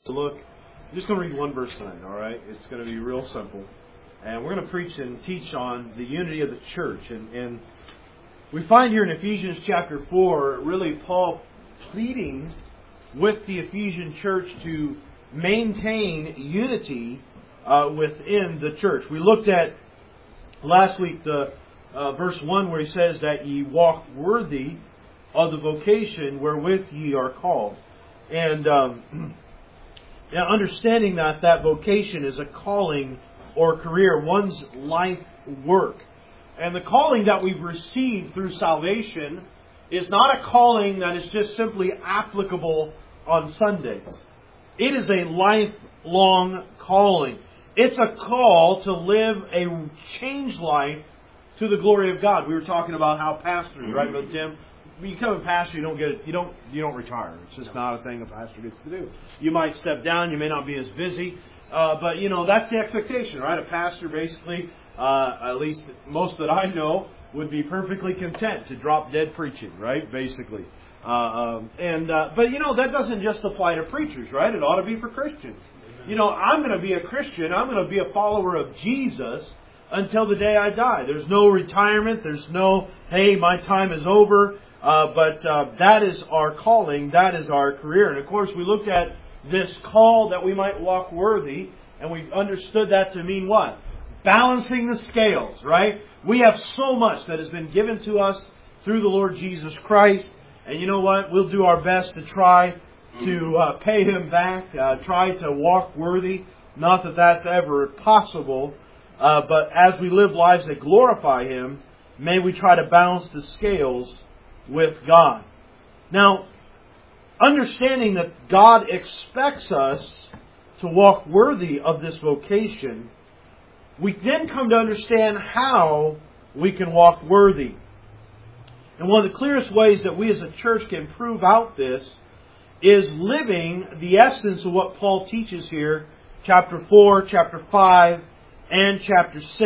Look, I'm just going to read one verse tonight, all right? It's going to be real simple. And we're going to preach and teach on the unity of the church. And we find here in Ephesians chapter 4, really Paul pleading with the Ephesian church to maintain unity within the church. We looked at last week the verse 1 where he says that ye walk worthy of the vocation wherewith ye are called. And understanding that vocation is a calling or career, one's life work. And the calling that we've received through salvation is not a calling that is just simply applicable on Sundays. It is a lifelong calling. It's a call to live a changed life to the glory of God. We were talking about how pastors, right, Brother Tim? When you become a pastor, you don't retire. It's just not a thing a pastor gets to do. You might step down. You may not be as busy, but that's the expectation, right? A pastor basically, at least most that I know, would be perfectly content to drop dead preaching, right? Basically, but that doesn't just apply to preachers, right? It ought to be for Christians. I'm going to be a Christian. I'm going to be a follower of Jesus until the day I die. There's no retirement. There's no, hey, my time is over. But that is our calling. That is our career. And of course, we looked at this call that we might walk worthy, and we understood that to mean what? Balancing the scales, right? We have so much that has been given to us through the Lord Jesus Christ. And you know what? We'll do our best to try to pay Him back, try to walk worthy. Not that that's ever possible, but as we live lives that glorify Him, may we try to balance the scales with God. Now, understanding that God expects us to walk worthy of this vocation, we then come to understand how we can walk worthy. And one of the clearest ways that we as a church can prove out this is living the essence of what Paul teaches here, chapter 4, chapter 5, and chapter 6.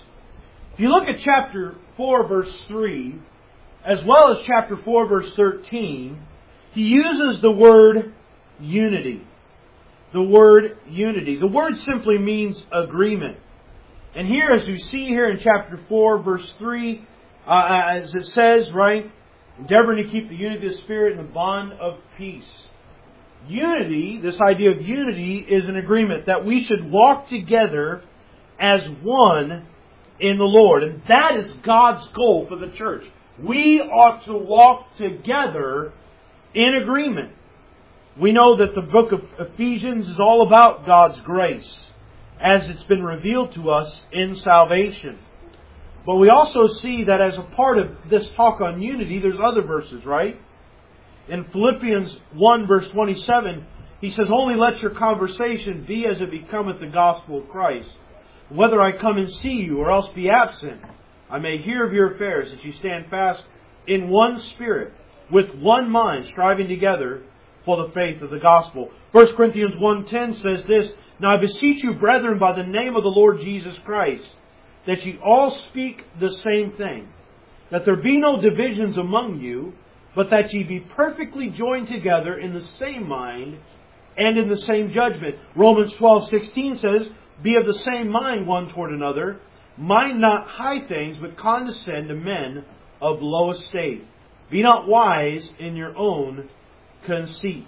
If you look at chapter 4, verse 3, as well as chapter 4, verse 13, he uses the word unity. The word unity. The word simply means agreement. And here, as we see here in chapter 4, verse 3, as it says, right, endeavoring to keep the unity of the Spirit in the bond of peace. Unity, this idea of unity, is an agreement that we should walk together as one in the Lord. And that is God's goal for the church. We ought to walk together in agreement. We know that the book of Ephesians is all about God's grace as it's been revealed to us in salvation. But we also see that as a part of this talk on unity, there's other verses, right? In Philippians 1 verse 27, he says, only let your conversation be as it becometh the gospel of Christ. Whether I come and see you or else be absent, I may hear of your affairs, that you stand fast in one spirit, with one mind, striving together for the faith of the gospel. 1 Corinthians 1:10 says this, now I beseech you, brethren, by the name of the Lord Jesus Christ, that ye all speak the same thing, that there be no divisions among you, but that ye be perfectly joined together in the same mind and in the same judgment. Romans 12:16 says, be of the same mind one toward another, mind not high things, but condescend to men of low estate. Be not wise in your own conceit.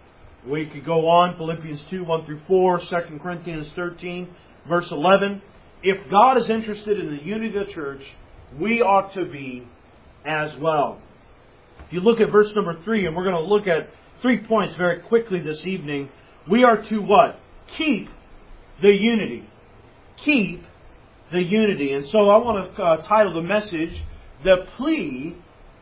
We could go on, Philippians 2, 1 through 4, 2 Corinthians 13, verse 11. If God is interested in the unity of the church, we ought to be as well. If you look at verse number 3, and we're going to look at 3 points very quickly this evening, we are to what? Keep the unity. Keep the unity. And so I want to title the message, The Plea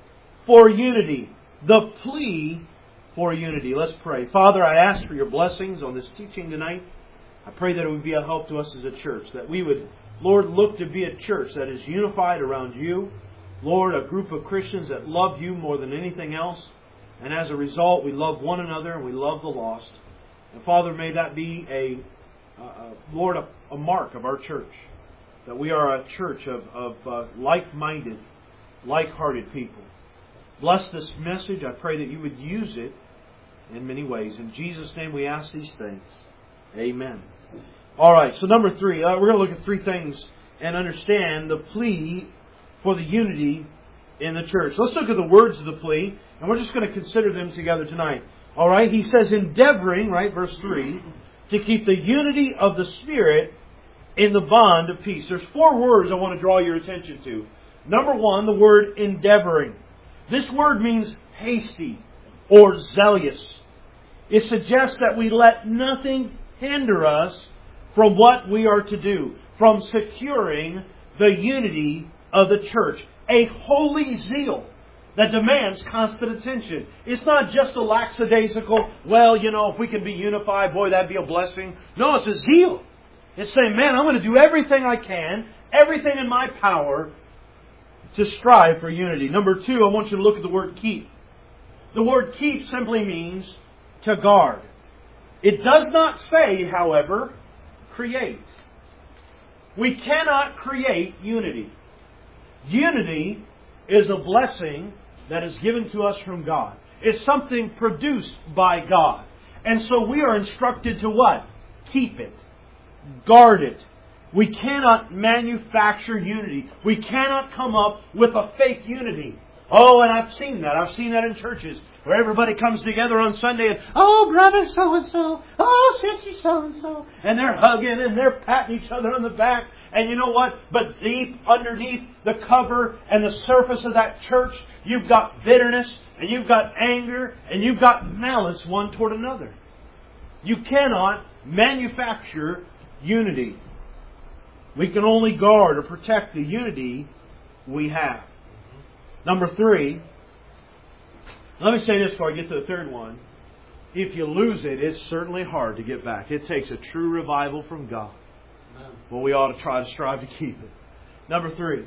for Unity. The Plea for Unity. Let's pray. Father, I ask for your blessings on this teaching tonight. I pray that it would be a help to us as a church. That we would, Lord, look to be a church that is unified around you. Lord, a group of Christians that love you more than anything else. And as a result, we love one another and we love the lost. And Father, may that be Lord, a mark of our church. That we are a church of like-minded, like-hearted people. Bless this message. I pray that you would use it in many ways. In Jesus' name we ask these things. Amen. All right, so number 3. We're going to look at 3 things and understand the plea for the unity in the church. Let's look at the words of the plea, and we're just going to consider them together tonight. All right, he says, endeavoring, right, verse 3, to keep the unity of the Spirit in the bond of peace. There's 4 words I want to draw your attention to. Number 1, the word endeavoring. This word means hasty or zealous. It suggests that we let nothing hinder us from what we are to do, from securing the unity of the church. A holy zeal that demands constant attention. It's not just a lackadaisical, well, if we can be unified, boy, that'd be a blessing. No, it's a zeal. It's saying, man, I'm going to do everything I can, everything in my power to strive for unity. Number 2, I want you to look at the word keep. The word keep simply means to guard. It does not say, however, create. We cannot create unity. Unity is a blessing that is given to us from God. It's something produced by God. And so we are instructed to what? Keep it. Guard it. We cannot manufacture unity. We cannot come up with a fake unity. Oh, and I've seen that. I've seen that in churches where everybody comes together on Sunday and, oh, brother so-and-so, oh, sister so-and-so. And they're hugging and they're patting each other on the back. And you know what? But deep underneath the cover and the surface of that church, you've got bitterness and you've got anger and you've got malice one toward another. You cannot manufacture unity. We can only guard or protect the unity we have. Number 3, let me say this before I get to the third one. If you lose it, it's certainly hard to get back. It takes a true revival from God. Well, we ought to try to strive to keep it. Number 3,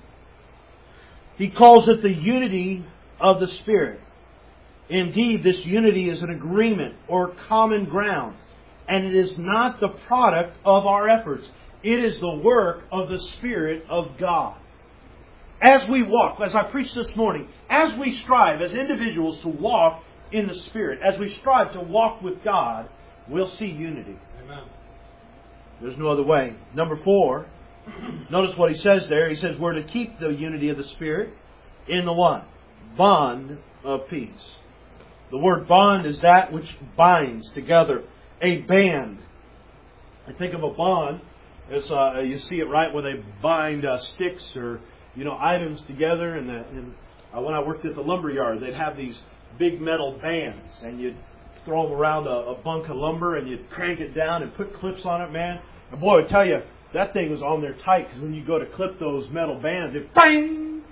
he calls it the unity of the Spirit. Indeed, this unity is an agreement or common ground. And it is not the product of our efforts. It is the work of the Spirit of God. As we walk, as I preached this morning, as we strive as individuals to walk in the Spirit, as we strive to walk with God, we'll see unity. Amen. There's no other way. Number 4, notice what he says there. He says we're to keep the unity of the Spirit in the what? Bond of peace. The word bond is that which binds together. A band. I think of a bond as you see it right when they bind sticks or items together. And when I worked at the lumber yard, they'd have these big metal bands, and you'd throw them around a bunk of lumber, and you'd crank it down and put clips on it, man. And boy, I tell you, that thing was on there tight, because when you go to clip those metal bands, it bang!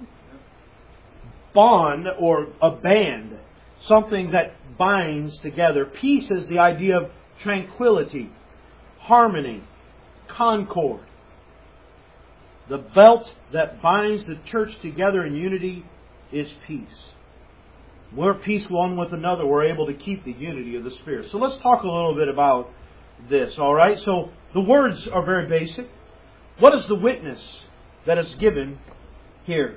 Bond or a band, something that binds together. Peace is the idea of tranquility, harmony, concord. The belt that binds the church together in unity is peace. We're at peace one with another. We're able to keep the unity of the Spirit. So let's talk a little bit about this, all right? So the words are very basic. What is the witness that is given here?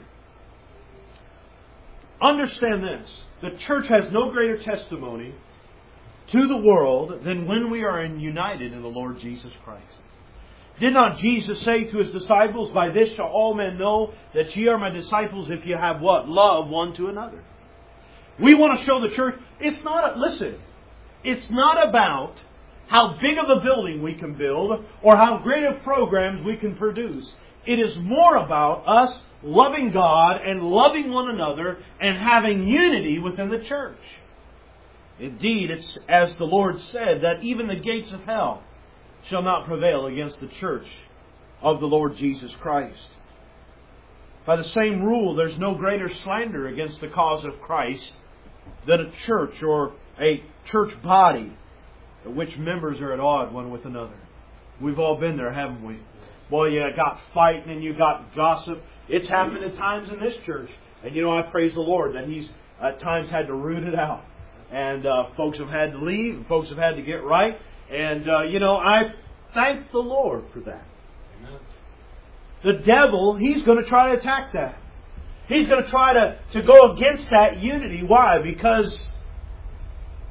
Understand this. The church has no greater testimony to the world than when we are united in the Lord Jesus Christ. Did not Jesus say to His disciples, by this shall all men know that ye are my disciples if you have what? Love one to another. We want to show the church, it's not about how big of a building we can build or how great of programs we can produce. It is more about us loving God and loving one another and having unity within the church. Indeed, it's as the Lord said, that even the gates of hell shall not prevail against the church of the Lord Jesus Christ. By the same rule, there's no greater slander against the cause of Christ than a church or a church body in which members are at odds one with another. We've all been there, haven't we? Boy, you got fighting and you got gossip. It's happened at times in this church. And I praise the Lord that He's at times had to root it out. And folks have had to leave, and folks have had to get right. And, I thank the Lord for that. Amen. The devil, he's going to try to attack that. He's going to try to go against that unity. Why? Because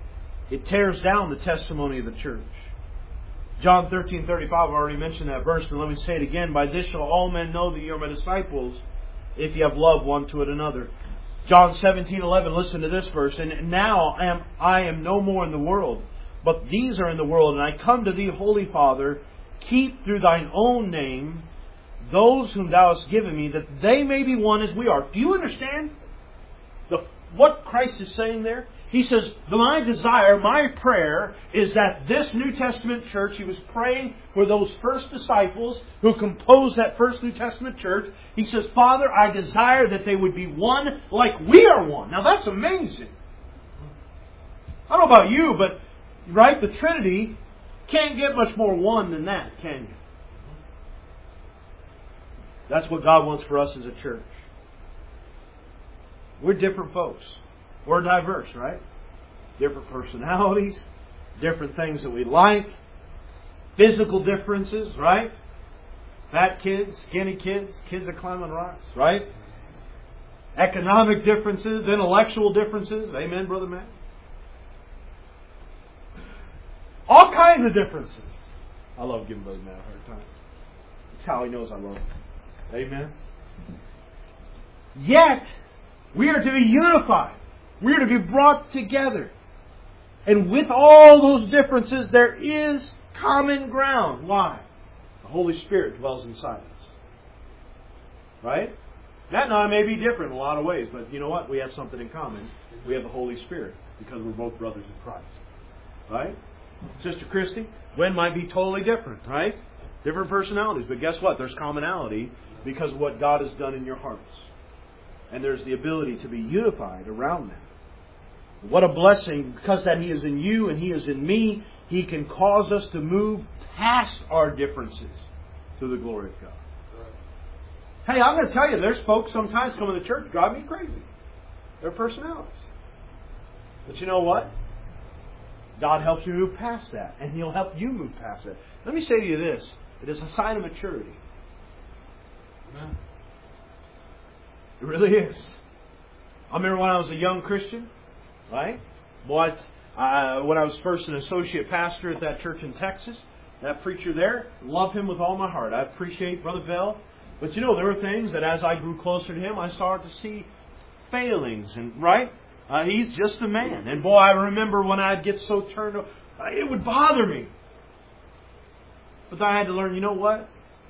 It tears down the testimony of the church. John 13:35, I already mentioned that verse, and let me say it again. By this shall all men know that you are my disciples, if you have love one to another. John 17:11, listen to this verse. And now I am no more in the world, but these are in the world, and I come to thee, Holy Father, keep through thine own name those whom thou hast given me, that they may be one as we are. Do you understand what Christ is saying there? He says, my desire, my prayer is that this New Testament church, He was praying for those first disciples who composed that first New Testament church. He says, Father, I desire that they would be one like we are one. Now that's amazing. I don't know about you, but, right, the Trinity can't get much more one than that, can you? That's what God wants for us as a church. We're different folks. We're diverse, right? Different personalities, different things that we like, physical differences, right? Fat kids, skinny kids, kids that climb on rocks, right? Economic differences, intellectual differences. Amen, Brother Matt? All kinds of differences. I love giving Brother Matt a hard time. That's how he knows I love him. Amen? Yet, we are to be unified. We are to be brought together. And with all those differences, there is common ground. Why? The Holy Spirit dwells inside us. Right? Matt and I may be different in a lot of ways, but you know what? We have something in common. We have the Holy Spirit, because we're both brothers in Christ. Right? Sister Christy, Gwen might be totally different, right? Different personalities, but guess what? There's commonality because of what God has done in your hearts. And there's the ability to be unified around that. What a blessing, because that He is in you and He is in me, He can cause us to move past our differences to the glory of God. Hey, I'm going to tell you, there's folks sometimes come to the church drive me crazy. Their personalities. But you know what? God helps you move past that, and He'll help you move past that. Let me say to you this. It is a sign of maturity. Amen. It really is. I remember when I was a young Christian, right? Boy, when I was first an associate pastor at that church in Texas, that preacher there, love him with all my heart. I appreciate Brother Bell. But you know, there were things that as I grew closer to him, I started to see failings. And right? He's just a man. And boy, I remember when I'd get so turned off, it would bother me. But I had to learn, you know what?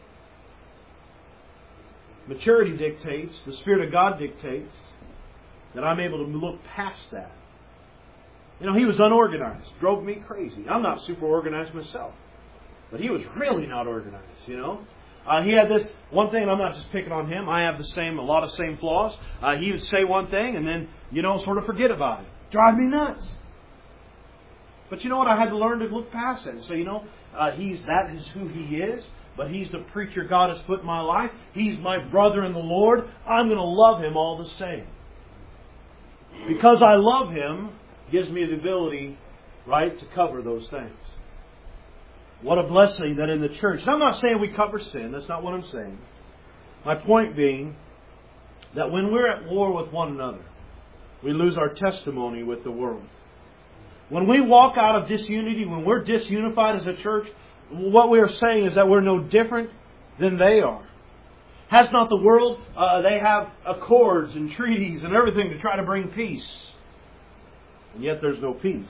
Maturity dictates, the Spirit of God dictates, that I'm able to look past that. You know, he was unorganized. Drove me crazy. I'm not super organized myself. But he was really not organized, you know. He had this one thing, and I'm not just picking on him. I have a lot of same flaws. He would say one thing and then, you know, sort of forget about it. Drive me nuts. But you know what? I had to learn to look past it and say, you know, that is who he is. But he's the preacher God has put in my life. He's my brother in the Lord. I'm going to love him all the same. Because I love him, gives me the ability, right, to cover those things. What a blessing that in the church. And I'm not saying we cover sin. That's not what I'm saying. My point being that when we're at war with one another, we lose our testimony with the world. When we walk out of disunity, when we're disunified as a church, what we are saying is that we're no different than they are. Has not the world, they have accords and treaties and everything to try to bring peace. And yet there's no peace.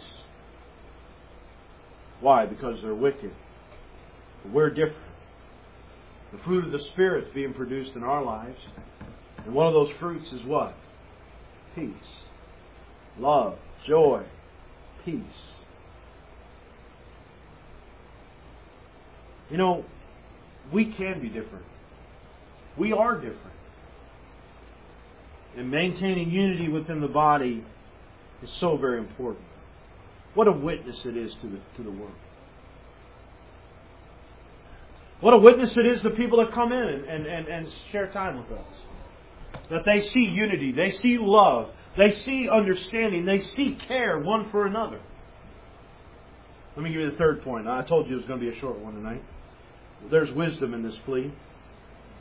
Why? Because they're wicked. We're different. The fruit of the Spirit is being produced in our lives. And one of those fruits is what? Peace. Love. Joy. Peace. You know, we can be different. We are different. And maintaining unity within the body is so very important. What a witness it is to the world. What a witness it is to people that come in and share time with us. That they see unity, they see love, they see understanding, they see care one for another. Let me give you the third point. I told you it was going to be a short one tonight. There's wisdom in this plea.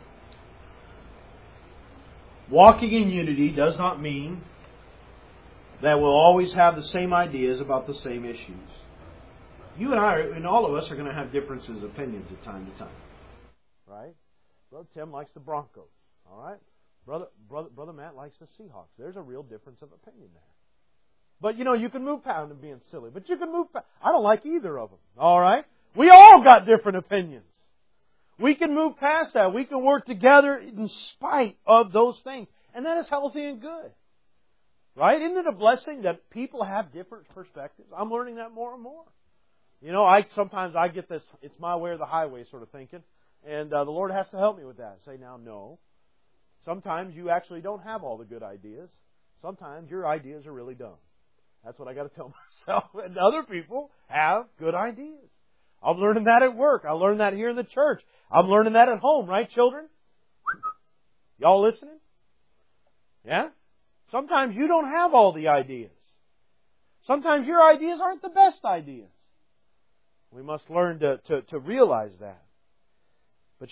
Walking in unity does not mean that will always have the same ideas about the same issues. You and I, and all of us, are going to have differences of opinions at time to time. Right? Brother Tim likes the Broncos. All right? Brother Matt likes the Seahawks. There's a real difference of opinion there. But, you can move past them being silly. But you can move past... I don't like either of them. All right? We all got different opinions. We can move past that. We can work together in spite of those things. And that is healthy and good. Right? Isn't it a blessing that people have different perspectives? I'm learning that more and more. Sometimes I get this, it's my way or the highway sort of thinking. And the Lord has to help me with that. Say, now, no. Sometimes you actually don't have all the good ideas. Sometimes your ideas are really dumb. That's what I got to tell myself. And other people have good ideas. I'm learning that at work. I learned that here in the church. I'm learning that at home, right, children? Y'all listening? Yeah? Sometimes you don't have all the ideas. Sometimes your ideas aren't the best ideas. We must learn to realize that. But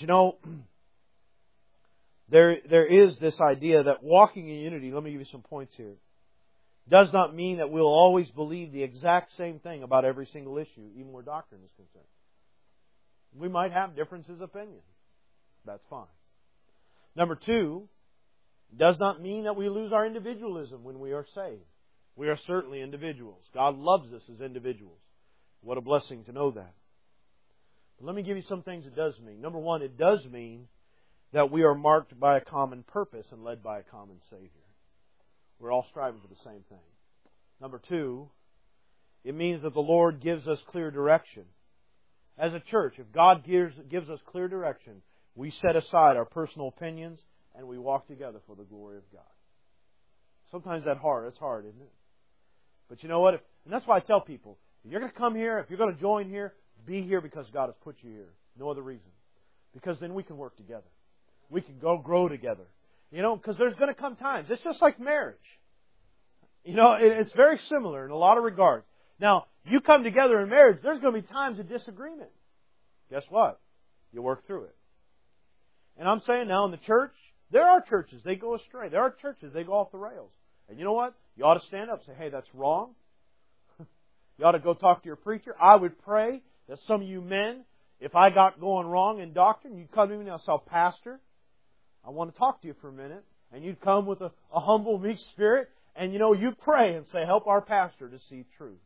there is this idea that walking in unity, let me give you some points here, does not mean that we'll always believe the exact same thing about every single issue, even where doctrine is concerned. We might have differences of opinion. That's fine. Number two, does not mean that we lose our individualism when we are saved. We are certainly individuals. God loves us as individuals. What a blessing to know that. But let me give you some things it does mean. Number one, it does mean that we are marked by a common purpose and led by a common Savior. We're all striving for the same thing. Number two, it means that the Lord gives us clear direction. As a church, if God gives us clear direction, we set aside our personal opinions and we walk together for the glory of God. Sometimes that's hard. It's hard, isn't it? But you know what? And that's why I tell people, if you're going to come here, if you're going to join here, be here because God has put you here. No other reason. Because then we can work together. We can grow together. Because there's going to come times. It's just like marriage. It's very similar in a lot of regards. Now, you come together in marriage, there's going to be times of disagreement. Guess what? You work through it. And I'm saying now in the church, there are churches, they go astray. There are churches, they go off the rails. And you know what? You ought to stand up and say, hey, that's wrong. You ought to go talk to your preacher. I would pray that some of you men, if I got going wrong in doctrine, you'd come to me and say, Pastor, I want to talk to you for a minute. And you'd come with a humble, meek spirit. And you'd pray and say, help our pastor to see truth.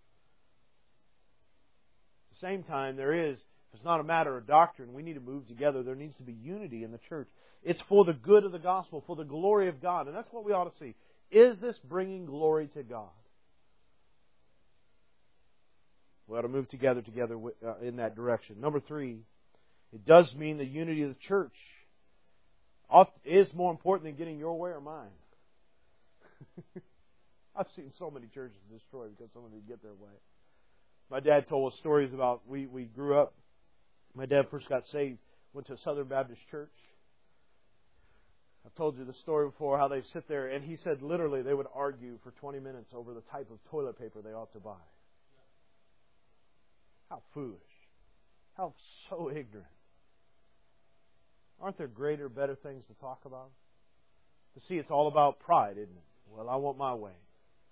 At the same time, it's not a matter of doctrine. We need to move together. There needs to be unity in the church. It's for the good of the gospel, for the glory of God. And that's what we ought to see. Is this bringing glory to God? We ought to move together in that direction. Number three, it does mean the unity of the church is more important than getting your way or mine. I've seen so many churches destroyed because someone didn't get their way. My dad told us stories about, we grew up, my dad first got saved, went to a Southern Baptist church. I've told you the story before, how they sit there, and he said literally they would argue for 20 minutes over the type of toilet paper they ought to buy. How foolish. How so ignorant. Aren't there greater, better things to talk about? To see, it's all about pride, isn't it? Well, I want my way.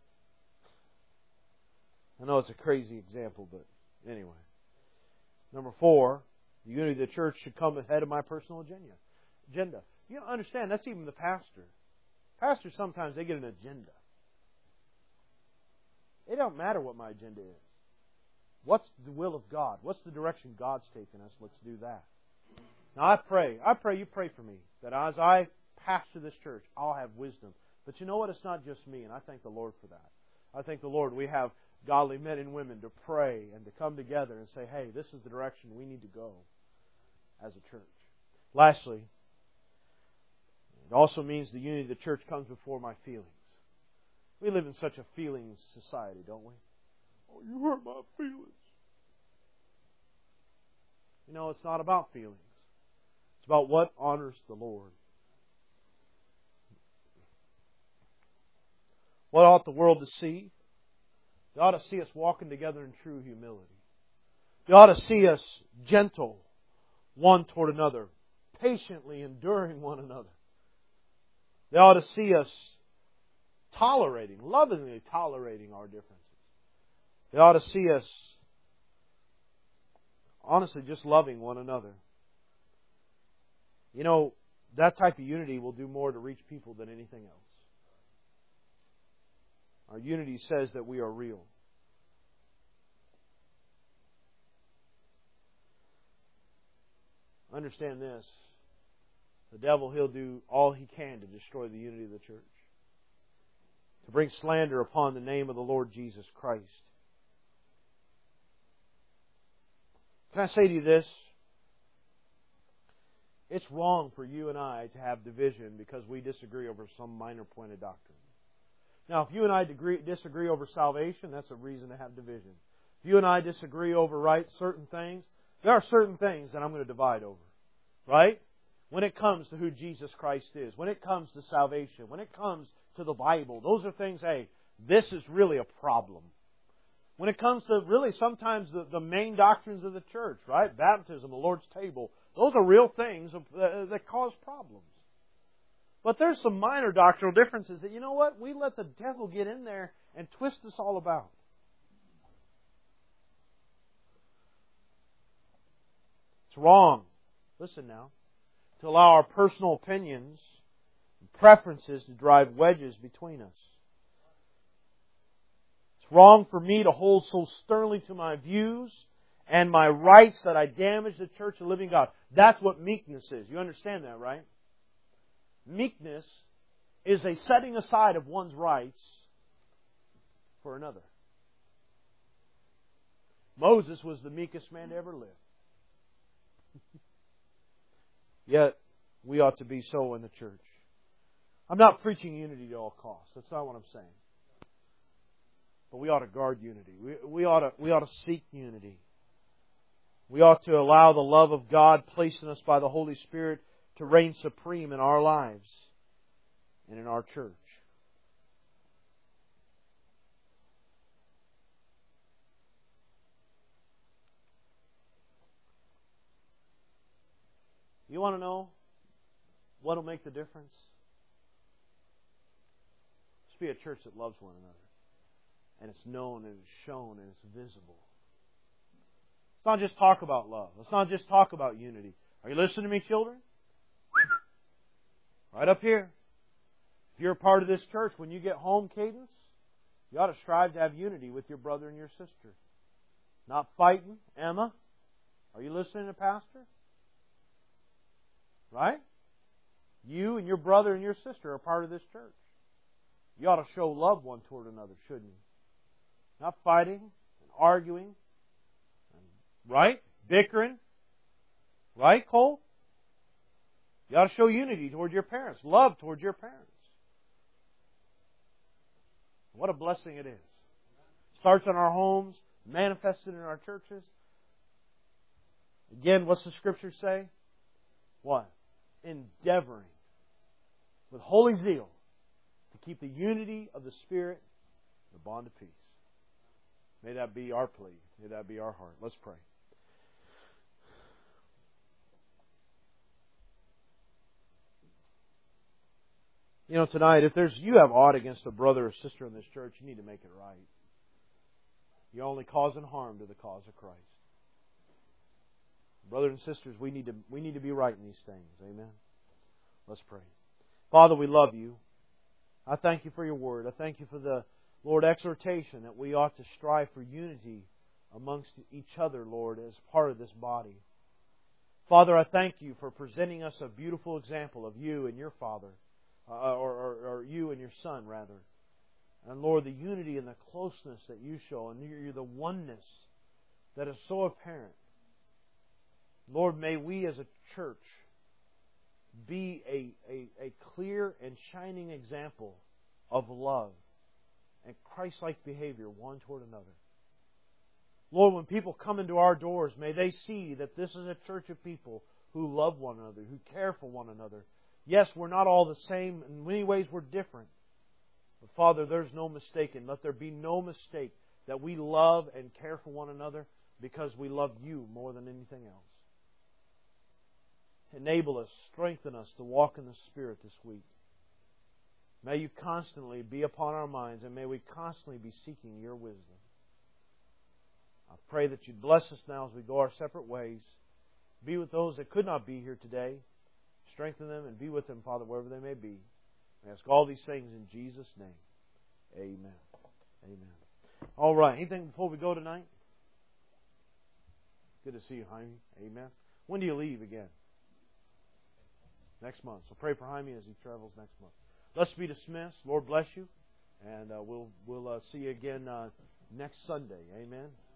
I know it's a crazy example, but anyway. Number four, the unity of the church should come ahead of my personal agenda. You don't understand, that's even the pastor. Pastors sometimes, they get an agenda. It don't matter what my agenda is. What's the will of God? What's the direction God's taking us? Let's do that. Now I pray you pray for me, that as I pastor this church, I'll have wisdom. But you know what? It's not just me, and I thank the Lord for that. I thank the Lord we have godly men and women to pray and to come together and say, hey, this is the direction we need to go as a church. Lastly, it also means the unity of the church comes before my feelings. We live in such a feelings society, don't we? Oh, you hurt my feelings. It's not about feelings. It's about what honors the Lord. What ought the world to see? They ought to see us walking together in true humility. They ought to see us gentle one toward another, patiently enduring one another. They ought to see us lovingly tolerating our differences. They ought to see us, honestly, just loving one another. You know, that type of unity will do more to reach people than anything else. Our unity says that we are real. Understand this. The devil, he'll do all he can to destroy the unity of the church. To bring slander upon the name of the Lord Jesus Christ. Can I say to you this? It's wrong for you and I to have division because we disagree over some minor point of doctrine. Now, if you and I disagree over salvation, that's a reason to have division. If you and I disagree over certain things, there are certain things that I'm going to divide over. Right? When it comes to who Jesus Christ is, when it comes to salvation, when it comes to the Bible, those are things, hey, this is really a problem. When it comes to really sometimes the main doctrines of the church, right? Baptism, the Lord's table, those are real things that cause problems. But there's some minor doctrinal differences that, you know what, we let the devil get in there and twist us all about. It's wrong. Listen now. To allow our personal opinions and preferences to drive wedges between us. It's wrong for me to hold so sternly to my views and my rights that I damage the church of the living God. That's what meekness is. You understand that, right? Meekness is a setting aside of one's rights for another. Moses was the meekest man to ever live. Yet, we ought to be so in the church. I'm not preaching unity at all costs. That's not what I'm saying. But we ought to guard unity. We ought to seek unity. We ought to allow the love of God placed in us by the Holy Spirit to reign supreme in our lives and in our church. You want to know what will make the difference? Let's be a church that loves one another. And it's known and it's shown and it's visible. Let's not just talk about love. Let's not just talk about unity. Are you listening to me, children? Right up here. If you're a part of this church, when you get home, Cadence, you ought to strive to have unity with your brother and your sister. Not fighting. Emma, are you listening to Pastor? Right? You and your brother and your sister are part of this church. You ought to show love one toward another, shouldn't you? Not fighting and arguing. Right? Bickering. Right, Cole? You ought to show unity toward your parents. Love toward your parents. What a blessing it is. Starts in our homes, manifested in our churches. Again, what's the Scripture say? What? Endeavoring with holy zeal to keep the unity of the Spirit, the bond of peace. May that be our plea. May that be our heart. Let's pray. You know, tonight, if you have aught against a brother or sister in this church, you need to make it right. You're only causing harm to the cause of Christ. Brothers and sisters, we need to be right in these things. Amen. Let's pray. Father, we love you. I thank you for your word. I thank you for the, Lord, exhortation that we ought to strive for unity amongst each other, Lord, as part of this body. Father, I thank you for presenting us a beautiful example of you and your Father, or you and your Son, rather. And Lord, the unity and the closeness that you show, and you're the oneness that is so apparent. Lord, may we as a church be a clear and shining example of love and Christ-like behavior one toward another. Lord, when people come into our doors, may they see that this is a church of people who love one another, who care for one another. Yes, we're not all the same. In many ways, we're different. But Father, there's no mistake, and let there be no mistake that we love and care for one another because we love you more than anything else. Enable us, strengthen us to walk in the Spirit this week. May You constantly be upon our minds, and may we constantly be seeking Your wisdom. I pray that You'd bless us now as we go our separate ways. Be with those that could not be here today. Strengthen them and be with them, Father, wherever they may be. I ask all these things in Jesus' name. Amen. Amen. All right. Anything before we go tonight? Good to see you, Jaime. Amen. When do you leave again? Next month. So pray for Jaime as he travels next month. Let's be dismissed. Lord bless you. And we'll see you again next Sunday. Amen.